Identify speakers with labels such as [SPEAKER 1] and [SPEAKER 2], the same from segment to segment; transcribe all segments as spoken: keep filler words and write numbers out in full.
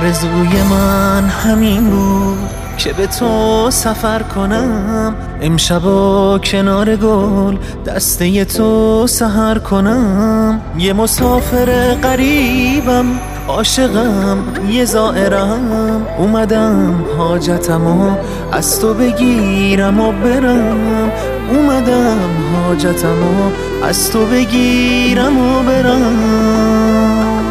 [SPEAKER 1] آرزوی من همین بود که به تو سفر کنم، امشبا کنار گل دسته تو سحر کنم. یه مسافر غریبم، عاشقم، یه زائرم، اومدم حاجتمو از تو بگیرم و برم. اومدم حاجتمو از تو بگیرم و برم.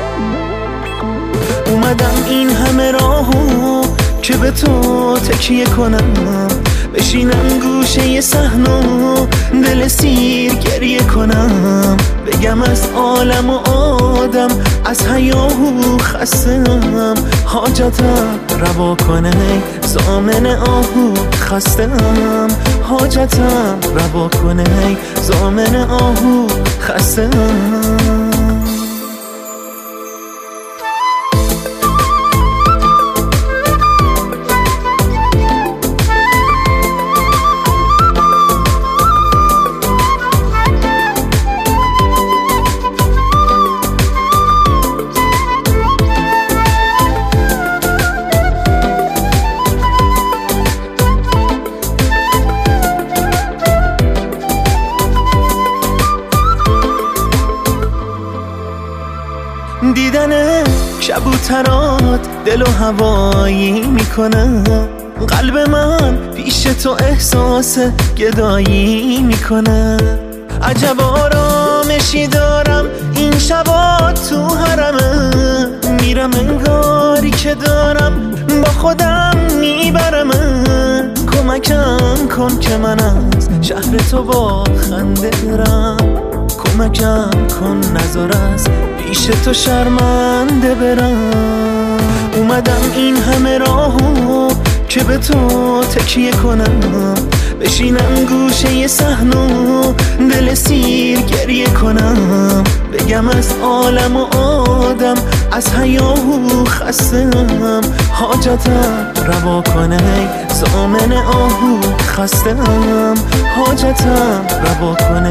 [SPEAKER 1] اومدم این همه راهو که به تو تکیه کنم، بشینم گوشه صحنه دل سیر گریه کنم، بگم از عالم و آدم از حیاهو خستم، حاجتم روا کنه زامن آهو خستم، حاجتم روا کنه زامن آهو خستم. دیدن کبوترات دل و هوایی میکنه، قلب من پیش تو احساس گدایی میکنه. عجب آرامشی دارم این شبا تو حرمه، میرم انگاری که دارم با خودم میبرمه. کمکم کن که من از شهر تو با خنده برم، کمکم کن نذار از پیش تو شرمنده برم. اومدم این همه راهو که به تو تکیه کنم، بشینم گوشه صحنه دل سیر گریه کنم، بگم از عالم و آدم از حیاهو خستم، حاجتم روا کنه زامن آهو خستم، حاجتم روا کنه